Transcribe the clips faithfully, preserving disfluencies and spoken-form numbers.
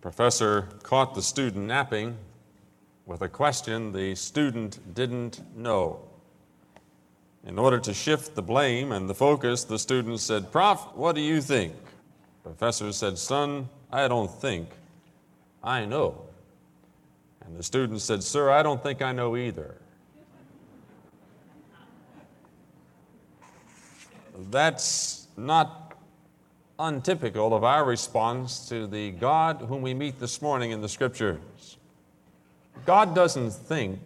professor caught the student napping with a question the student didn't know. In order to shift the blame and the focus, the student said, "Prof, what do you think?" The professor said, "Son, I don't think, I know." And the student said, "Sir, I don't think I know either." That's not untypical of our response to the God whom we meet this morning in the Scriptures. God doesn't think,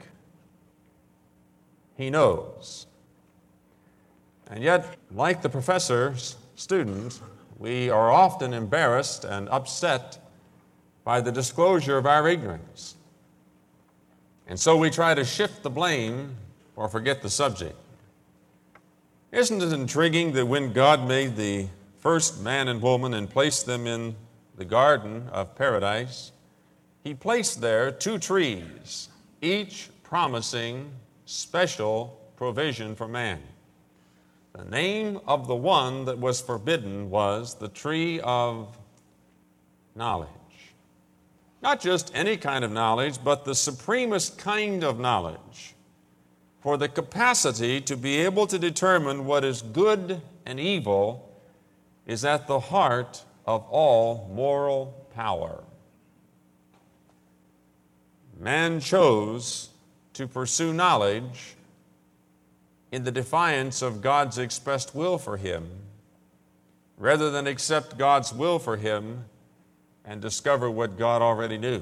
He knows. And yet, like the professor's student, we are often embarrassed and upset by the disclosure of our ignorance. And so we try to shift the blame or forget the subject. Isn't it intriguing that when God made the first man and woman and placed them in the Garden of Paradise, He placed there two trees, each promising special provision for man. The name of the one that was forbidden was the tree of knowledge. Not just any kind of knowledge, but the supremest kind of knowledge, for the capacity to be able to determine what is good and evil is at the heart of all moral power. Man chose to pursue knowledge in the defiance of God's expressed will for him, rather than accept God's will for him and discover what God already knew.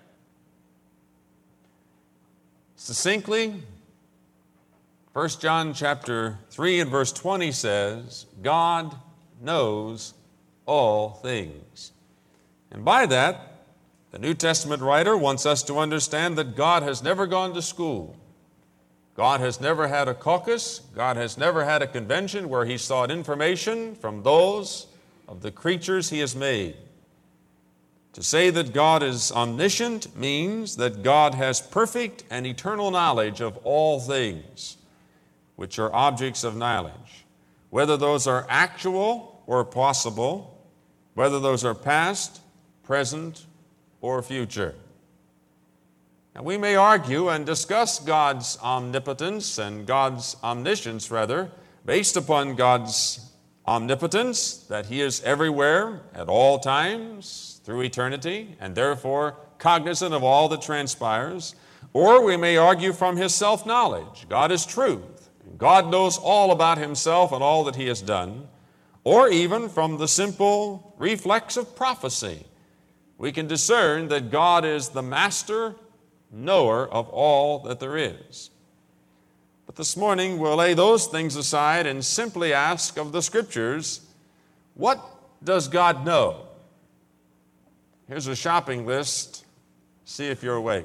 Succinctly, First John chapter three and verse twenty says, God knows all things. And by that, the New Testament writer wants us to understand that God has never gone to school. God has never had a caucus. God has never had a convention where He sought information from those of the creatures He has made. To say that God is omniscient means that God has perfect and eternal knowledge of all things, which are objects of knowledge, whether those are actual or possible, whether those are past, present, or future. Now, we may argue and discuss God's omnipotence and God's omniscience, rather, based upon God's omnipotence, that He is everywhere at all times through eternity, and therefore cognizant of all that transpires. Or we may argue from His self-knowledge. God is truth. God knows all about Himself and all that He has done. Or even from the simple reflex of prophecy, we can discern that God is the master knower of all that there is. But this morning we'll lay those things aside and simply ask of the Scriptures, what does God know? Here's a shopping list. See if you're awake.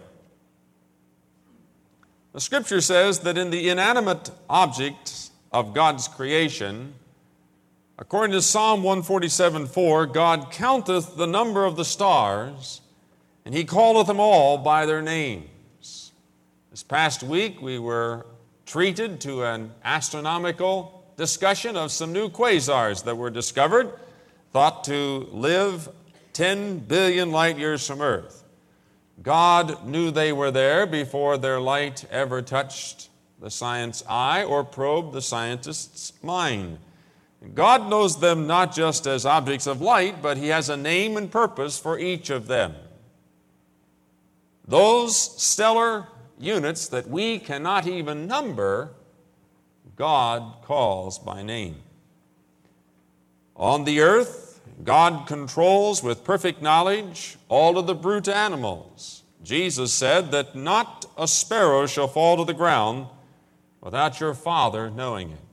The Scripture says that in the inanimate objects of God's creation, according to Psalm one forty-seven four, God counteth the number of the stars, and He calleth them all by their names. This past week we were treated to an astronomical discussion of some new quasars that were discovered, thought to live ten billion light years from Earth. God knew they were there before their light ever touched the science eye or probed the scientist's mind. God knows them not just as objects of light, but He has a name and purpose for each of them. Those stellar units that we cannot even number, God calls by name. On the earth, God controls with perfect knowledge all of the brute animals. Jesus said that not a sparrow shall fall to the ground without your Father knowing it.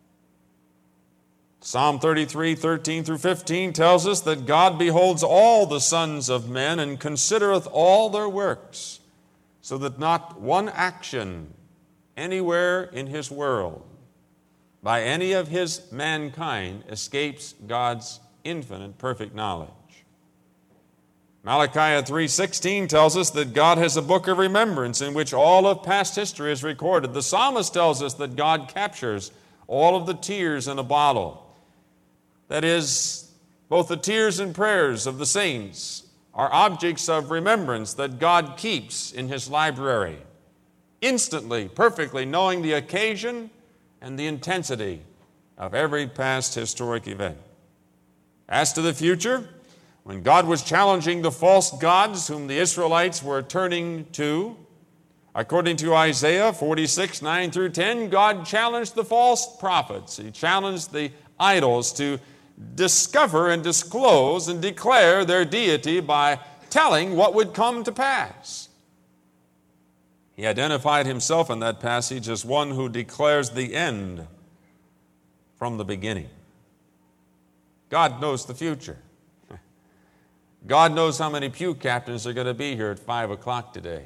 Psalm thirty-three, thirteen through fifteen tells us that God beholds all the sons of men and considereth all their works, so that not one action anywhere in His world by any of His mankind escapes God's infinite perfect knowledge. Malachi three sixteen tells us that God has a book of remembrance in which all of past history is recorded. The psalmist tells us that God captures all of the tears in a bottle. That is, both the tears and prayers of the saints are objects of remembrance that God keeps in His library, instantly, perfectly knowing the occasion and the intensity of every past historic event. As to the future, when God was challenging the false gods whom the Israelites were turning to, according to Isaiah forty-six, nine through ten, God challenged the false prophets. He challenged the idols to discover and disclose and declare their deity by telling what would come to pass. He identified himself in that passage as one who declares the end from the beginning. God knows the future. God knows how many pew captains are going to be here at five o'clock today.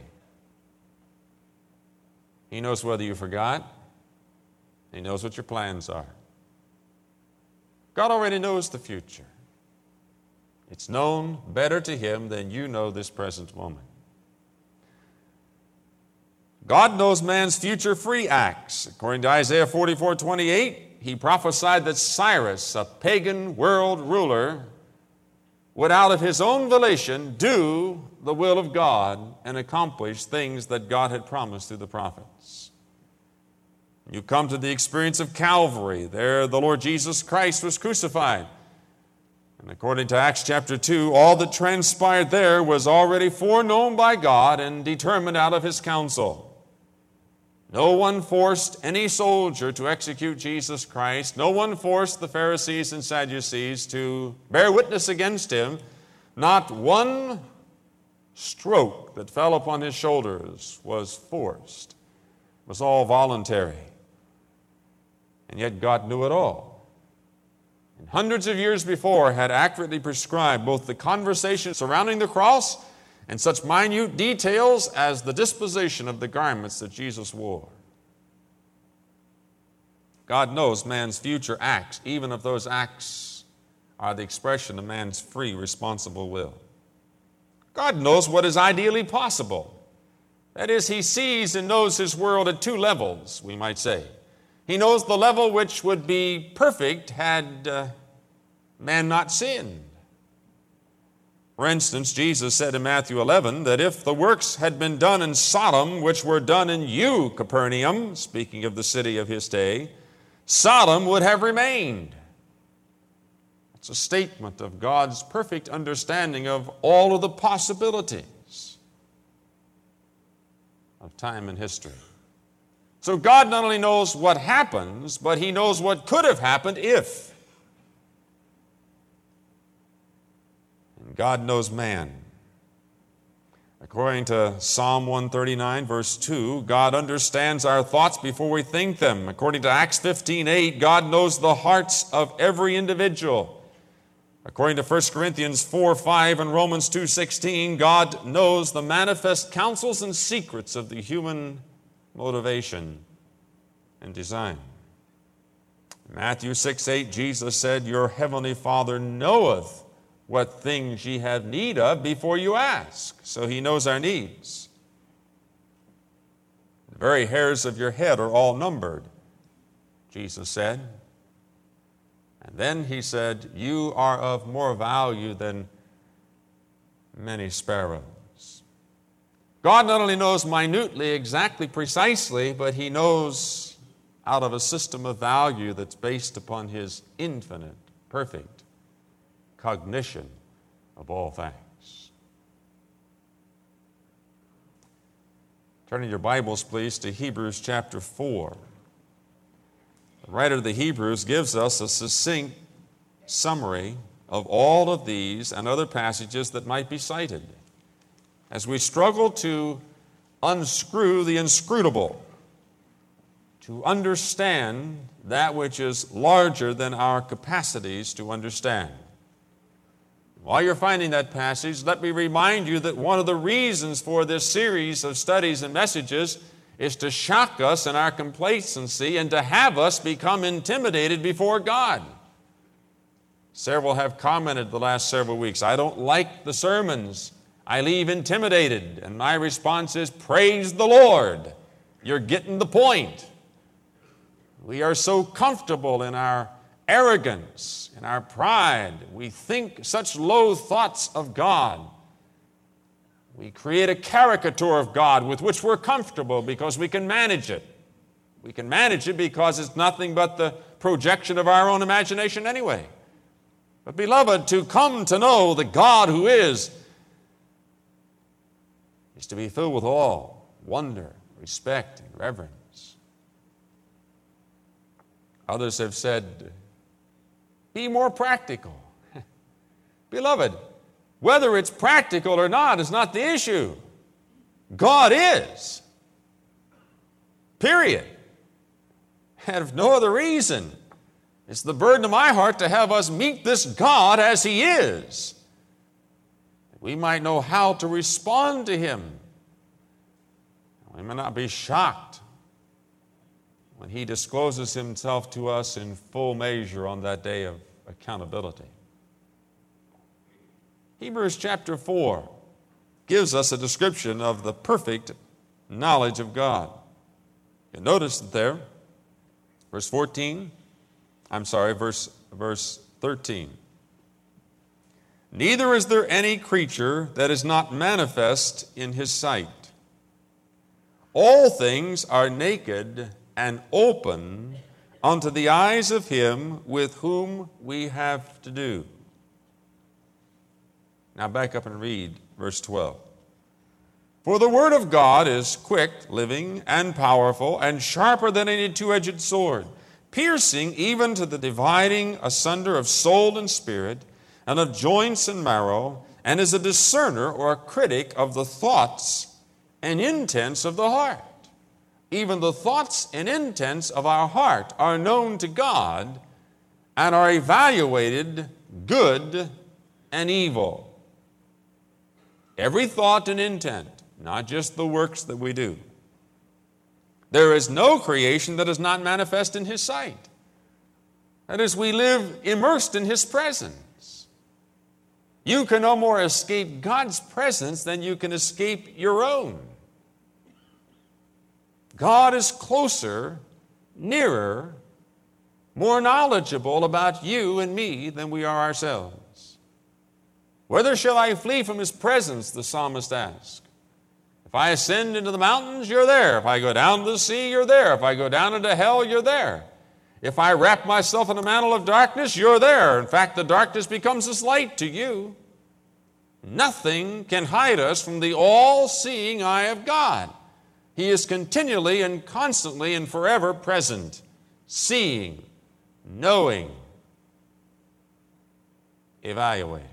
He knows whether you forgot. He knows what your plans are. God already knows the future. It's known better to Him than you know this present moment. God knows man's future free acts. According to Isaiah forty-four, twenty-eight, He prophesied that Cyrus, a pagan world ruler, would out of his own volition do the will of God and accomplish things that God had promised through the prophets. You come to the experience of Calvary. There the Lord Jesus Christ was crucified. And according to Acts chapter two, all that transpired there was already foreknown by God and determined out of His counsel. No one forced any soldier to execute Jesus Christ. No one forced the Pharisees and Sadducees to bear witness against Him. Not one stroke that fell upon His shoulders was forced. It was all voluntary. And yet God knew it all. And hundreds of years before had accurately prescribed both the conversation surrounding the cross and such minute details as the disposition of the garments that Jesus wore. God knows man's future acts, even if those acts are the expression of man's free, responsible will. God knows what is ideally possible. That is, He sees and knows His world at two levels, we might say. He knows the level which would be perfect had uh, man not sinned. For instance, Jesus said in Matthew eleven that if the works had been done in Sodom, which were done in you, Capernaum, speaking of the city of His day, Sodom would have remained. It's a statement of God's perfect understanding of all of the possibilities of time and history. So God not only knows what happens, but He knows what could have happened if. God knows man. According to Psalm one thirty-nine, verse two, God understands our thoughts before we think them. According to Acts fifteen, eight, God knows the hearts of every individual. According to First Corinthians four, five and Romans two, sixteen, God knows the manifest counsels and secrets of the human motivation and design. Matthew six, eight, Jesus said, your heavenly Father knoweth what things ye have need of before you ask. So He knows our needs. The very hairs of your head are all numbered, Jesus said. And then He said, you are of more value than many sparrows. God not only knows minutely, exactly, precisely, but He knows out of a system of value that's based upon His infinite, perfect cognition of all things. Turning your Bibles, please, to Hebrews chapter four. The writer of the Hebrews gives us a succinct summary of all of these and other passages that might be cited as we struggle to unscrew the inscrutable, to understand that which is larger than our capacities to understand. While you're finding that passage, let me remind you that one of the reasons for this series of studies and messages is to shock us in our complacency and to have us become intimidated before God. Several have commented the last several weeks, I don't like the sermons. I leave intimidated. And my response is, praise the Lord. You're getting the point. We are so comfortable in our arrogance, in our pride. We think such low thoughts of God We create a caricature of God with which we're comfortable because we can manage it. We can manage it because it's nothing but the projection of our own imagination anyway. But beloved, to come to know the God who is, is to be filled with awe, wonder, respect, and reverence. Others have said, be more practical. Beloved, whether it's practical or not is not the issue. God is. Period. And if no other reason, it's the burden of my heart to have us meet this God as He is, that we might know how to respond to Him. We may not be shocked when He discloses Himself to us in full measure on that day of accountability. Hebrews chapter four gives us a description of the perfect knowledge of God. You notice that there, verse fourteen, I'm sorry, verse, verse thirteen. Neither is there any creature that is not manifest in His sight. All things are naked and open unto the eyes of Him with whom we have to do. Now back up and read verse twelve. For the word of God is quick, living, and powerful, and sharper than any two-edged sword, piercing even to the dividing asunder of soul and spirit, and of joints and marrow, and is a discerner or a critic of the thoughts and intents of the heart. Even the thoughts and intents of our heart are known to God and are evaluated good and evil. Every thought and intent, not just the works that we do. There is no creation that is not manifest in His sight. That is, we live immersed in His presence. You can no more escape God's presence than you can escape your own. God is closer, nearer, more knowledgeable about you and me than we are ourselves. Whither shall I flee from His presence, the psalmist asked. If I ascend into the mountains, you're there. If I go down to the sea, you're there. If I go down into hell, you're there. If I wrap myself in a mantle of darkness, you're there. In fact, the darkness becomes as light to you. Nothing can hide us from the all-seeing eye of God. He is continually and constantly and forever present, seeing, knowing, evaluating.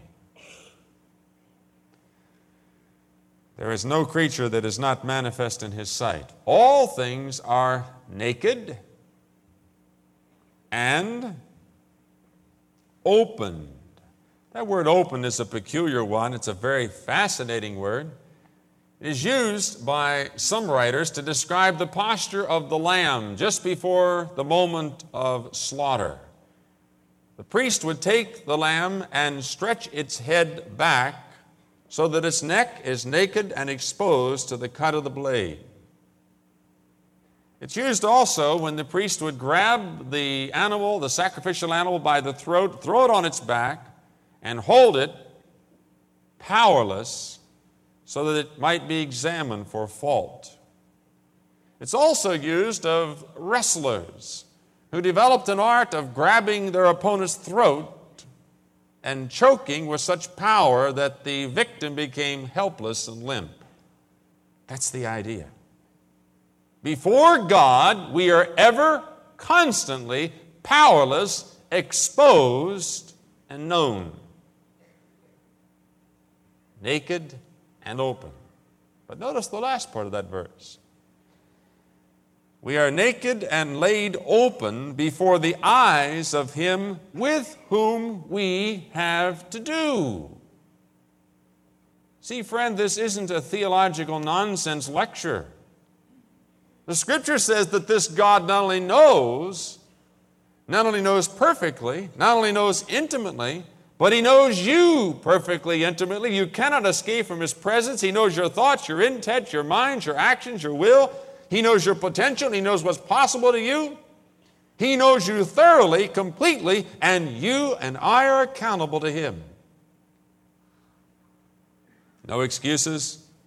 There is no creature that is not manifest in His sight. All things are naked and opened. That word open is a peculiar one. It's a very fascinating word. It is used by some writers to describe the posture of the lamb just before the moment of slaughter. The priest would take the lamb and stretch its head back so that its neck is naked and exposed to the cut of the blade. It's used also when the priest would grab the animal, the sacrificial animal, by the throat, throw it on its back, and hold it powerless so that it might be examined for fault. It's also used of wrestlers who developed an art of grabbing their opponent's throat and choking with such power that the victim became helpless and limp. That's the idea. Before God, we are ever constantly powerless, exposed, and known. Naked and open. But notice the last part of that verse. We are naked and laid open before the eyes of Him with whom we have to do. See, friend, this isn't a theological nonsense lecture. The Scripture says that this God not only knows, not only knows perfectly, not only knows intimately, but He knows you perfectly, intimately. You cannot escape from His presence. He knows your thoughts, your intent, your minds, your actions, your will. He knows your potential. He knows what's possible to you. He knows you thoroughly, completely, and you and I are accountable to Him. No excuses,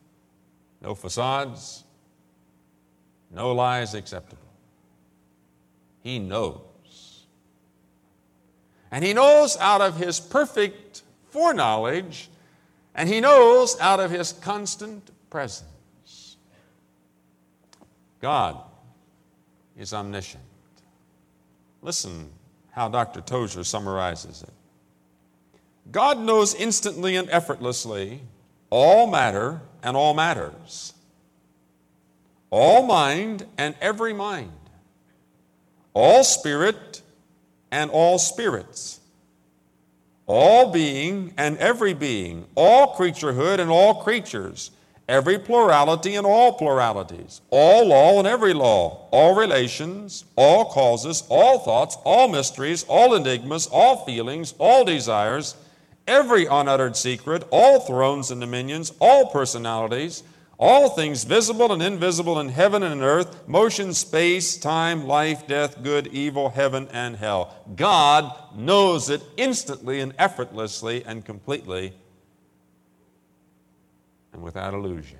no facades, no lies acceptable. He knows. And He knows out of His perfect foreknowledge, and He knows out of His constant presence. God is omniscient. Listen how Doctor Tozer summarizes it. God knows instantly and effortlessly all matter and all matters, all mind and every mind, all spirit and all spirits, all being and every being, all creaturehood and all creatures, every plurality and all pluralities, all law and every law, all relations, all causes, all thoughts, all mysteries, all enigmas, all feelings, all desires, every unuttered secret, all thrones and dominions, all personalities, all things visible and invisible in heaven and in earth, motion, space, time, life, death, good, evil, heaven, and hell. God knows it instantly and effortlessly and completely and without illusion.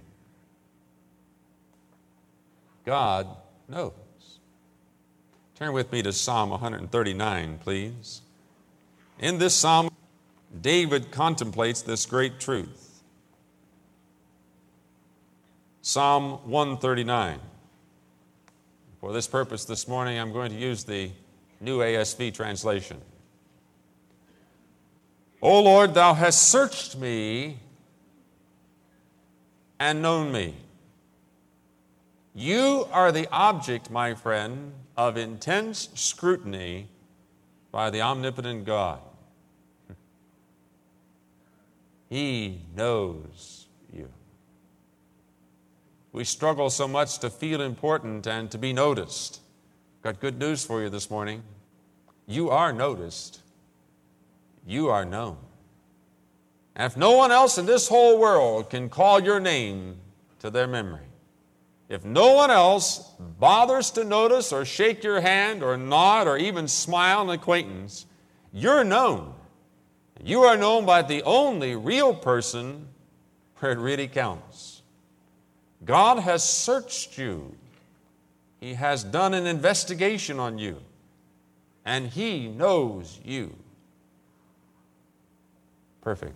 God knows. Turn with me to Psalm one thirty-nine, please. In this psalm, David contemplates this great truth. Psalm one thirty-nine. For this purpose this morning, I'm going to use the New A S V translation. O Lord, Thou hast searched me and known me. You are the object, my friend, of intense scrutiny by the omnipotent God. He knows you. We struggle so much to feel important and to be noticed. Got good news for you this morning. You are noticed. You are known. And if no one else in this whole world can call your name to their memory, if no one else bothers to notice or shake your hand or nod or even smile an acquaintance, you're known. You are known by the only real person where it really counts. God has searched you. He has done an investigation on you, and He knows you perfectly.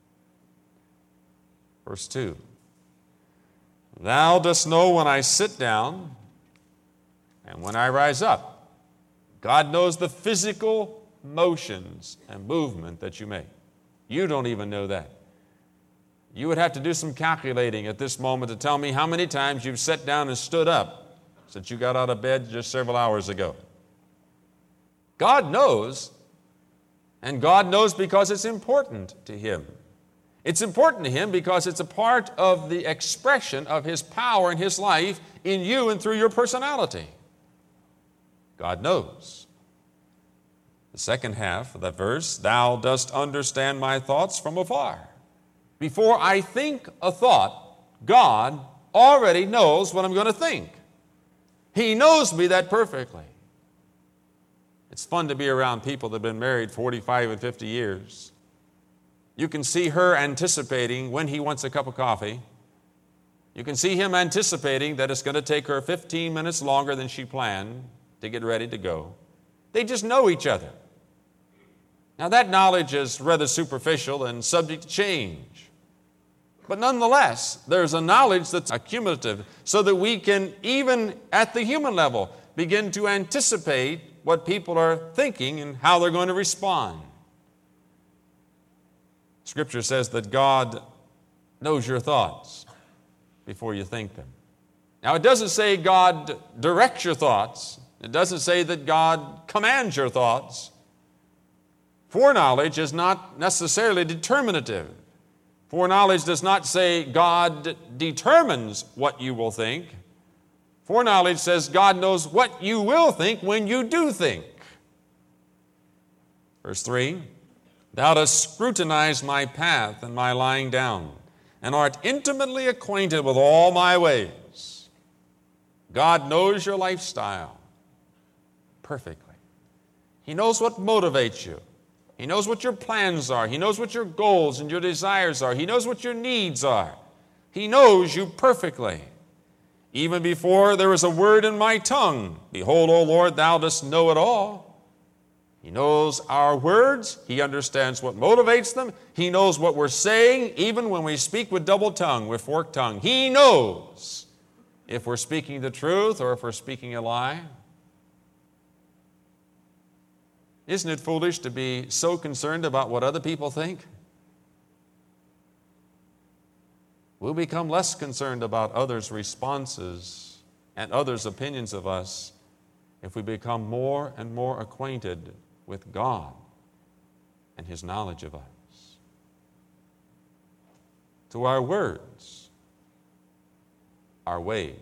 Verse two. Thou dost know when I sit down and when I rise up. God knows the physical motions and movement that you make. You don't even know that. You would have to do some calculating at this moment to tell me how many times you've sat down and stood up since you got out of bed just several hours ago. God knows, and God knows because it's important to Him. It's important to Him because it's a part of the expression of His power in His life in you and through your personality. God knows. The second half of that verse, Thou dost understand my thoughts from afar. Before I think a thought, God already knows what I'm going to think. He knows me that perfectly. It's fun to be around people that have been married forty-five and fifty years. You can see her anticipating when he wants a cup of coffee. You can see him anticipating that it's going to take her fifteen minutes longer than she planned to get ready to go. They just know each other. Now that knowledge is rather superficial and subject to change. But nonetheless, there's a knowledge that's accumulative so that we can, even at the human level, begin to anticipate what people are thinking and how they're going to respond. Scripture says that God knows your thoughts before you think them. Now, it doesn't say God directs your thoughts. It doesn't say that God commands your thoughts. Foreknowledge is not necessarily determinative. Foreknowledge does not say God determines what you will think. Foreknowledge says God knows what you will think when you do think. Verse three, Thou dost scrutinize my path and my lying down, and art intimately acquainted with all my ways. God knows your lifestyle perfectly. He knows what motivates you. He knows what your plans are. He knows what your goals and your desires are. He knows what your needs are. He knows you perfectly. Even before there is a word in my tongue, behold, O Lord, thou dost know it all. He knows our words. He understands what motivates them. He knows what we're saying, even when we speak with double tongue, with forked tongue. He knows if we're speaking the truth or if we're speaking a lie. Isn't it foolish to be so concerned about what other people think? We'll become less concerned about others' responses and others' opinions of us if we become more and more acquainted with God and His knowledge of us. So our words are weighed.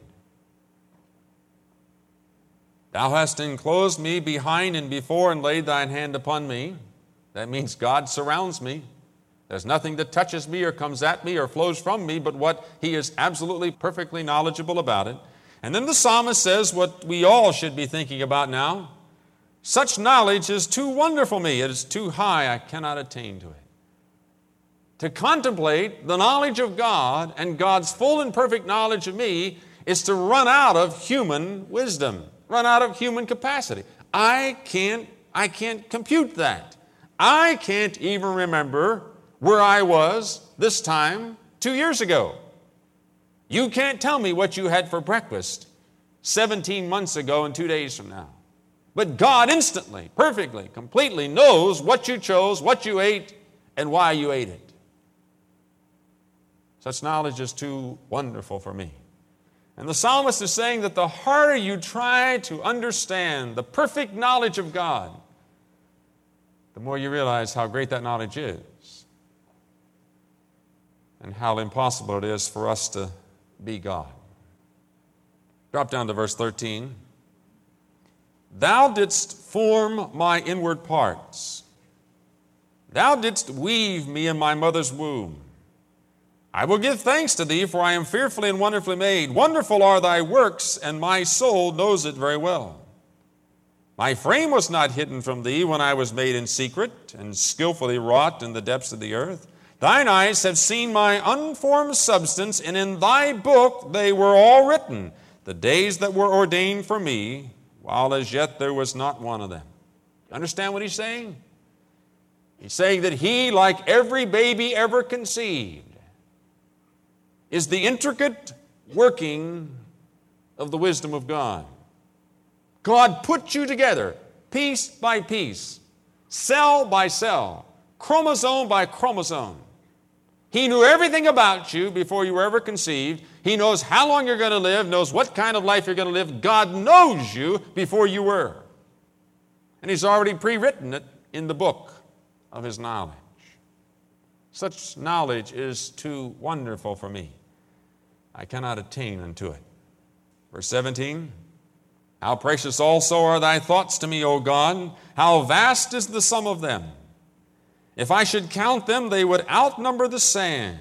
Thou hast enclosed me behind and before and laid thine hand upon me. That means God surrounds me. There's nothing that touches me or comes at me or flows from me but what He is absolutely perfectly knowledgeable about it. And then the psalmist says what we all should be thinking about now. Such knowledge is too wonderful for me. It is too high. I cannot attain to it. To contemplate the knowledge of God and God's full and perfect knowledge of me is to run out of human wisdom, run out of human capacity. I can't, I can't compute that. I can't even remember where I was this time two years ago. You can't tell me what you had for breakfast seventeen months ago and two days from now. But God instantly, perfectly, completely knows what you chose, what you ate, and why you ate it. Such knowledge is too wonderful for me. And the psalmist is saying that the harder you try to understand the perfect knowledge of God, the more you realize how great that knowledge is and how impossible it is for us to be God. Drop down to verse thirteen. Thou didst form my inward parts. Thou didst weave me in my mother's womb. I will give thanks to thee, for I am fearfully and wonderfully made. Wonderful are thy works, and my soul knows it very well. My frame was not hidden from thee when I was made in secret and skillfully wrought in the depths of the earth. Thine eyes have seen my unformed substance, and in thy book they were all written, the days that were ordained for me, while as yet there was not one of them. You understand what he's saying? He's saying that he, like every baby ever conceived, is the intricate working of the wisdom of God. God put you together, piece by piece, cell by cell, chromosome by chromosome. He knew everything about you before you were ever conceived. He knows how long you're going to live, knows what kind of life you're going to live. God knows you before you were. And He's already pre-written it in the book of His knowledge. Such knowledge is too wonderful for me. I cannot attain unto it. Verse seventeen, how precious also are thy thoughts to me, O God! How vast is the sum of them! If I should count them, they would outnumber the sand.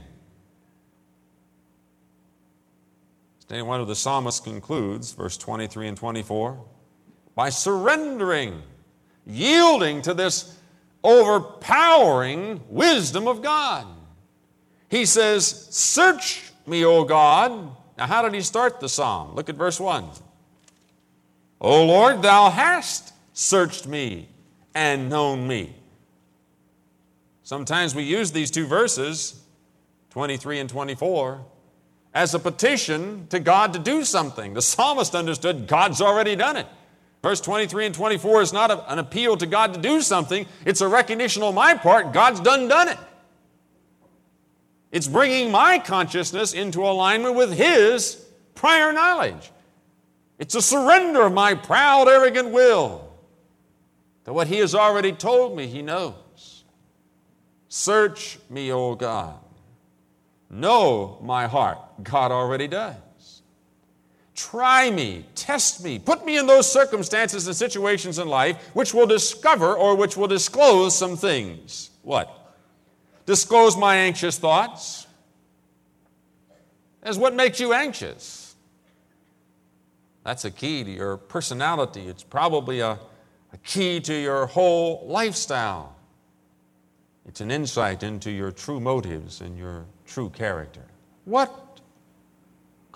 One of the psalmists concludes, verse twenty-three and twenty-four, by surrendering, yielding to this overpowering wisdom of God. He says, search me, O God. Now, how did he start the psalm? Look at verse one. O Lord, thou hast searched me and known me. Sometimes we use these two verses, twenty-three and twenty-four, as a petition to God to do something. The psalmist understood God's already done it. Verse twenty-three and twenty-four is not a, an appeal to God to do something. It's a recognition on my part, God's done done it. It's bringing my consciousness into alignment with His prior knowledge. It's a surrender of my proud, arrogant will to what He has already told me He knows. Search me, O God. Know my heart. God already does. Try me, test me, put me in those circumstances and situations in life which will discover or which will disclose some things. What? Disclose my anxious thoughts. That's what makes you anxious. That's a key to your personality. It's probably a, a key to your whole lifestyle. It's an insight into your true motives and your true character. What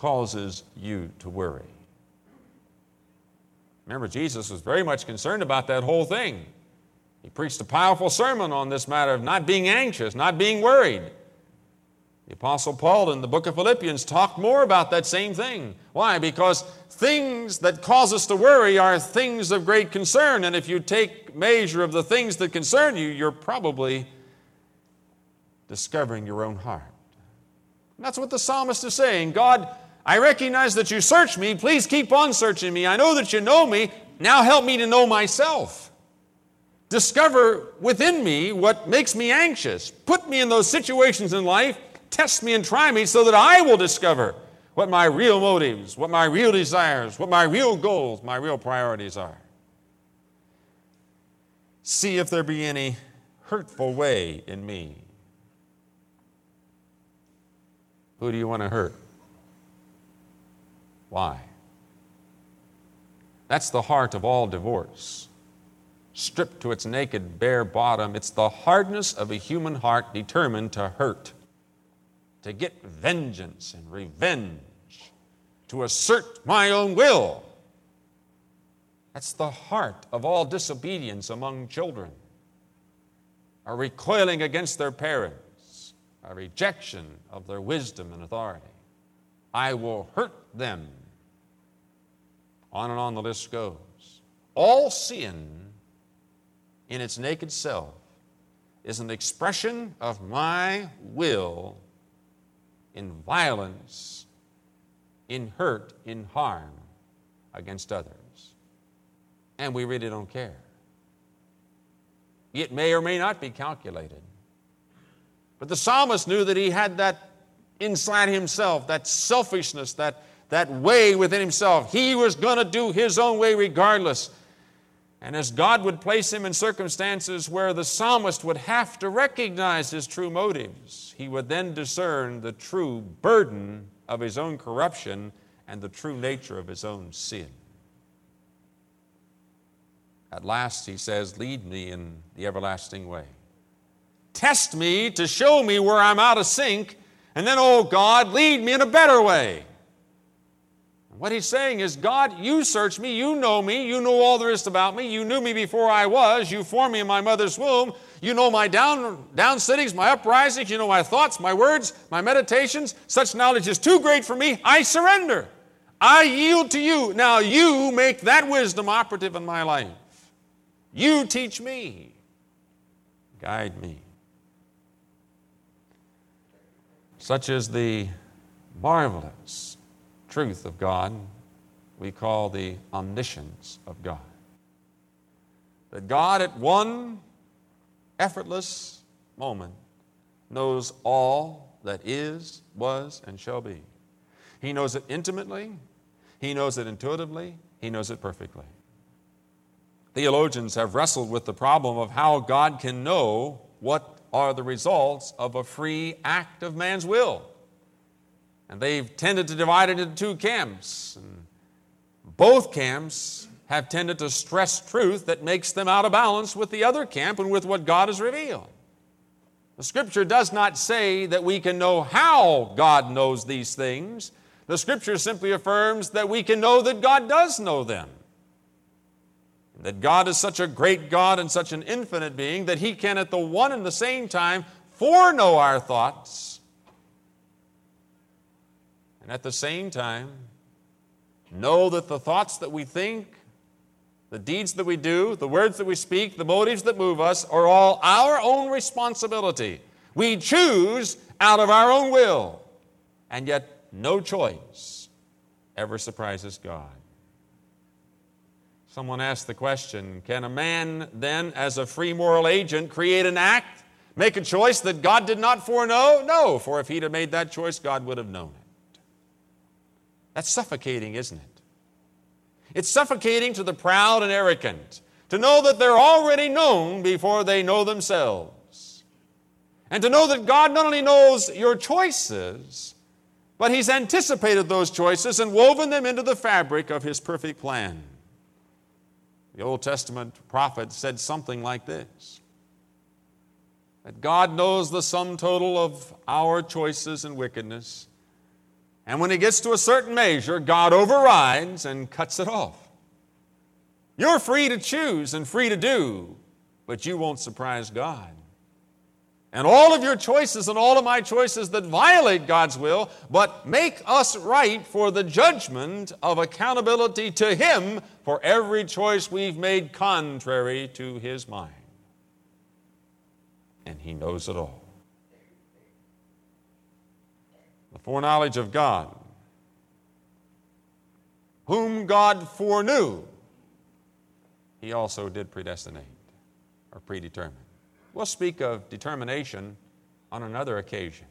causes you to worry. Remember, Jesus was very much concerned about that whole thing. He preached a powerful sermon on this matter of not being anxious, not being worried. The Apostle Paul in the book of Philippians talked more about that same thing. Why? Because things that cause us to worry are things of great concern, and if you take measure of the things that concern you, you're probably discovering your own heart. And that's what the psalmist is saying. God, I recognize that you search me. Please keep on searching me. I know that you know me. Now help me to know myself. Discover within me what makes me anxious. Put me in those situations in life. Test me and try me so that I will discover what my real motives, what my real desires, what my real goals, my real priorities are. See if there be any hurtful way in me. Who do you want to hurt? Why? That's the heart of all divorce. Stripped to its naked, bare bottom, it's the hardness of a human heart determined to hurt, to get vengeance and revenge, to assert my own will. That's the heart of all disobedience among children, a recoiling against their parents, a rejection of their wisdom and authority. I will hurt them. On and on the list goes. All sin in its naked self is an expression of my will in violence, in hurt, in harm against others. And we really don't care. It may or may not be calculated. But the psalmist knew that he had that inside himself, that selfishness, that, that way within himself. He was going to do his own way regardless. And as God would place him in circumstances where the psalmist would have to recognize his true motives, he would then discern the true burden of his own corruption and the true nature of his own sin. At last, he says, lead me in the everlasting way. Test me to show me where I'm out of sync, and then, oh God, lead me in a better way. What he's saying is, God, you search me, you know me, you know all there is about me, you knew me before I was, you formed me in my mother's womb, you know my down, down sittings, my uprisings, you know my thoughts, my words, my meditations. Such knowledge is too great for me. I surrender. I yield to you. Now you make that wisdom operative in my life. You teach me. Guide me. Such is the marvelous truth of God we call the omniscience of God. That God at one effortless moment knows all that is, was, and shall be. He knows it intimately. He knows it intuitively. He knows it perfectly. Theologians have wrestled with the problem of how God can know what are the results of a free act of man's will. And they've tended to divide it into two camps. And both camps have tended to stress truth that makes them out of balance with the other camp and with what God has revealed. The Scripture does not say that we can know how God knows these things. The Scripture simply affirms that we can know that God does know them. That God is such a great God and such an infinite being that He can at the one and the same time foreknow our thoughts and at the same time know that the thoughts that we think, the deeds that we do, the words that we speak, the motives that move us are all our own responsibility. We choose out of our own will, and yet no choice ever surprises God. Someone asked the question, can a man then, as a free moral agent, create an act, make a choice that God did not foreknow? No, for if he'd have made that choice, God would have known it. That's suffocating, isn't it? It's suffocating to the proud and arrogant to know that they're already known before they know themselves. And to know that God not only knows your choices, but He's anticipated those choices and woven them into the fabric of His perfect plan. The Old Testament prophet said something like this, that God knows the sum total of our choices and wickedness, And when it gets to a certain measure, God overrides and cuts it off. You're free to choose and free to do, but you won't surprise God. And all of your choices and all of my choices that violate God's will, but make us right for the judgment of accountability to Him for every choice we've made contrary to His mind. And He knows it all. The foreknowledge of God, whom God foreknew, He also did predestinate or predetermine. We'll speak of determination on another occasion.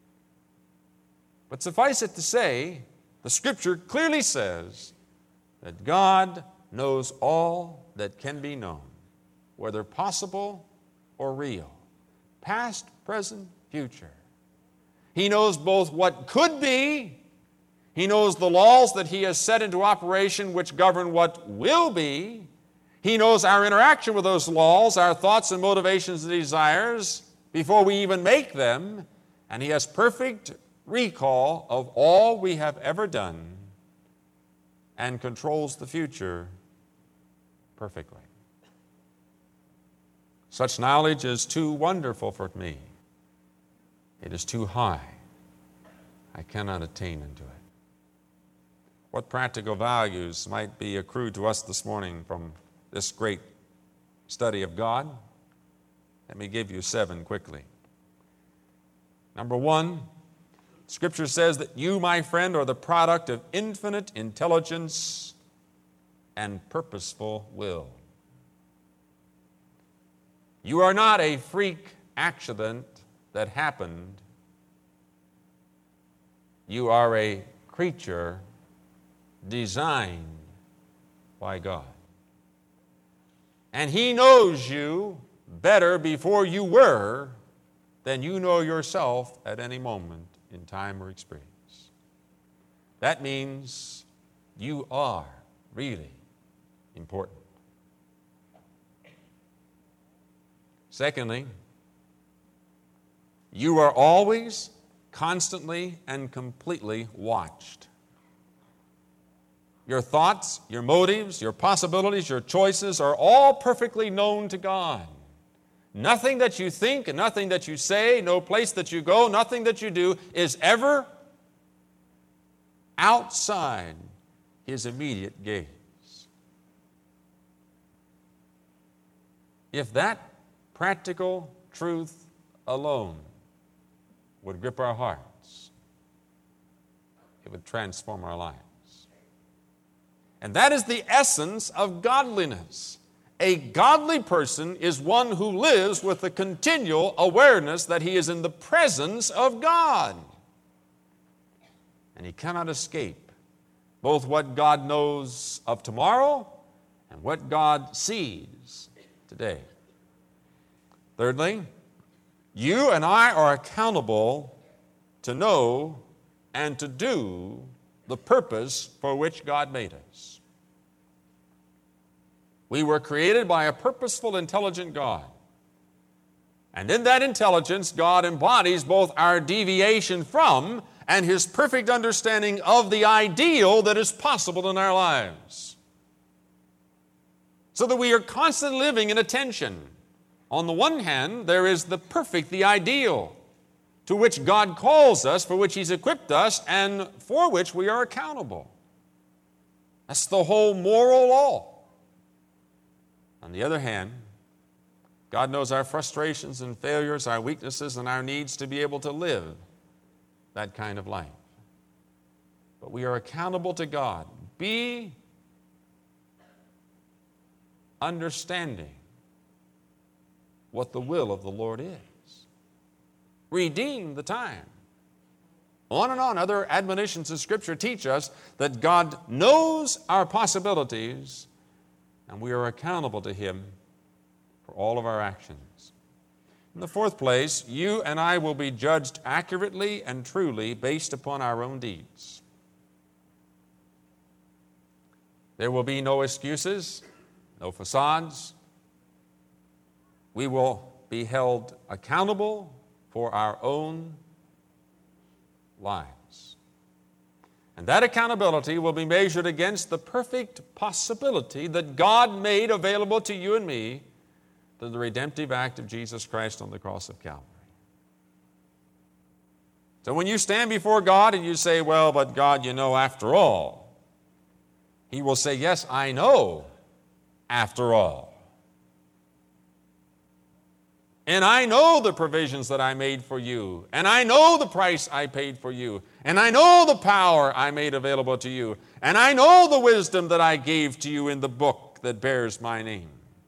But suffice it to say, the Scripture clearly says that God knows all that can be known, whether possible or real, past, present, future. He knows both what could be, He knows the laws that He has set into operation which govern what will be. He knows our interaction with those laws, our thoughts and motivations and desires before we even make them, and He has perfect recall of all we have ever done and controls the future perfectly. Such knowledge is too wonderful for me. It is too high. I cannot attain unto it. What practical values might be accrued to us this morning from this great study of God? Let me give you seven quickly. Number one, Scripture says that you, my friend, are the product of infinite intelligence and purposeful will. You are not a freak accident that happened. You are a creature designed by God. And He knows you better before you were than you know yourself at any moment in time or experience. That means you are really important. Secondly, you are always, constantly, and completely watched. Your thoughts, your motives, your possibilities, your choices are all perfectly known to God. Nothing that you think, nothing that you say, no place that you go, nothing that you do is ever outside His immediate gaze. If that practical truth alone would grip our hearts, it would transform our lives. And that is the essence of godliness. A godly person is one who lives with the continual awareness that he is in the presence of God. And he cannot escape both what God knows of tomorrow and what God sees today. Thirdly, you and I are accountable to know and to do the purpose for which God made us. We were created by a purposeful, intelligent God. And in that intelligence, God embodies both our deviation from and His perfect understanding of the ideal that is possible in our lives. So that we are constantly living in a tension. On the one hand, there is the perfect, the ideal, to which God calls us, for which He's equipped us, and for which we are accountable. That's the whole moral law. On the other hand, God knows our frustrations and failures, our weaknesses, and our needs to be able to live that kind of life. But we are accountable to God. Be understanding what the will of the Lord is. Redeem the time. On and on, other admonitions of Scripture teach us that God knows our possibilities, and we are accountable to Him for all of our actions. In the fourth place, you and I will be judged accurately and truly based upon our own deeds. There will be no excuses, no facades. We will be held accountable for our own lives. And that accountability will be measured against the perfect possibility that God made available to you and me through the redemptive act of Jesus Christ on the cross of Calvary. So when you stand before God and you say, well, but God, you know, after all, He will say, yes, I know, after all. And I know the provisions that I made for you. And I know the price I paid for you. And I know the power I made available to you. And I know the wisdom that I gave to you in the book that bears my name.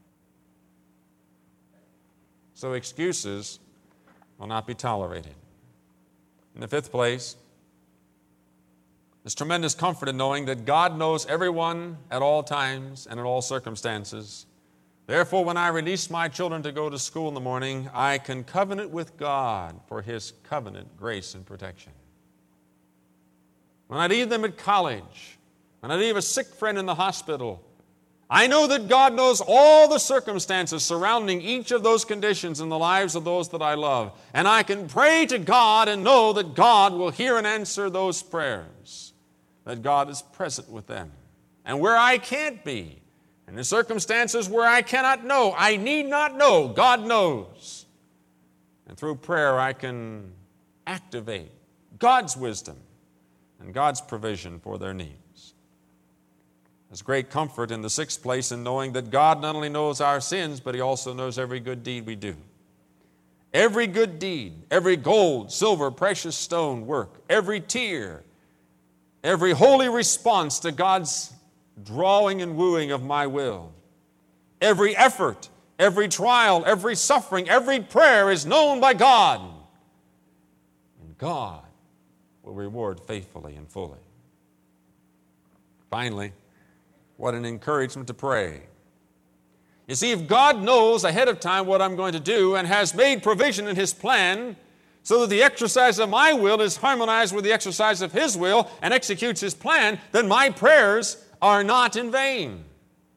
So excuses will not be tolerated. In the fifth place, there's tremendous comfort in knowing that God knows everyone at all times and in all circumstances. Therefore, when I release my children to go to school in the morning, I can covenant with God for His covenant grace and protection. When I leave them at college, when I leave a sick friend in the hospital, I know that God knows all the circumstances surrounding each of those conditions in the lives of those that I love. And I can pray to God and know that God will hear and answer those prayers, that God is present with them. And where I can't be, in the circumstances where I cannot know, I need not know, God knows. And through prayer I can activate God's wisdom and God's provision for their needs. There's great comfort in the sixth place in knowing that God not only knows our sins, but He also knows every good deed we do. Every good deed, every gold, silver, precious stone work, every tear, every holy response to God's drawing and wooing of my will. Every effort, every trial, every suffering, every prayer is known by God. And God will reward faithfully and fully. Finally, what an encouragement to pray. You see, if God knows ahead of time what I'm going to do and has made provision in His plan so that the exercise of my will is harmonized with the exercise of His will and executes His plan, then my prayers are not in vain.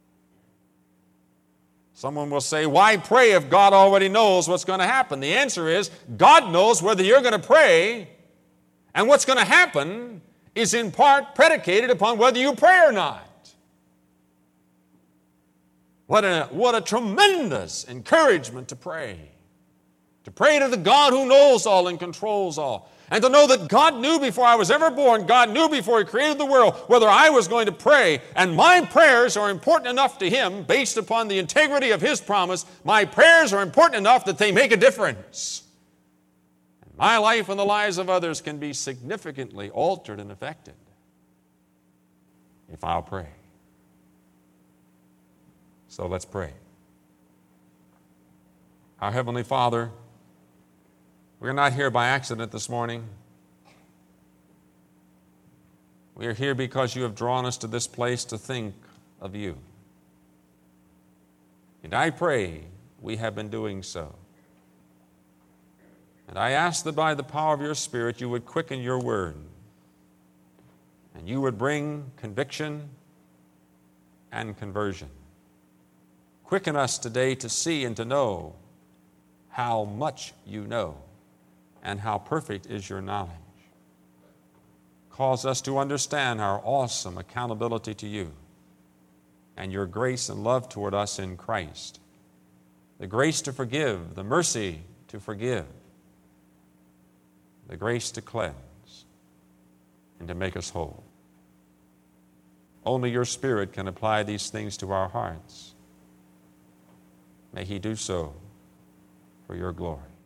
Someone will say, why pray if God already knows what's going to happen? The answer is, God knows whether you're going to pray, and what's going to happen is in part predicated upon whether you pray or not. What a, what a tremendous encouragement to pray. To pray to the God who knows all and controls all. And to know that God knew before I was ever born, God knew before He created the world, whether I was going to pray. And my prayers are important enough to Him, based upon the integrity of His promise. My prayers are important enough that they make a difference. And my life and the lives of others can be significantly altered and affected if I'll pray. So let's pray. Our Heavenly Father, we're not here by accident this morning. We are here because You have drawn us to this place to think of You. And I pray we have been doing so. And I ask that by the power of Your Spirit You would quicken Your word, and You would bring conviction and conversion. Quicken us today to see and to know how much You know, and how perfect is Your knowledge. Cause us to understand our awesome accountability to You and Your grace and love toward us in Christ. The grace to forgive, the mercy to forgive, the grace to cleanse and to make us whole. Only Your Spirit can apply these things to our hearts. May He do so for Your glory.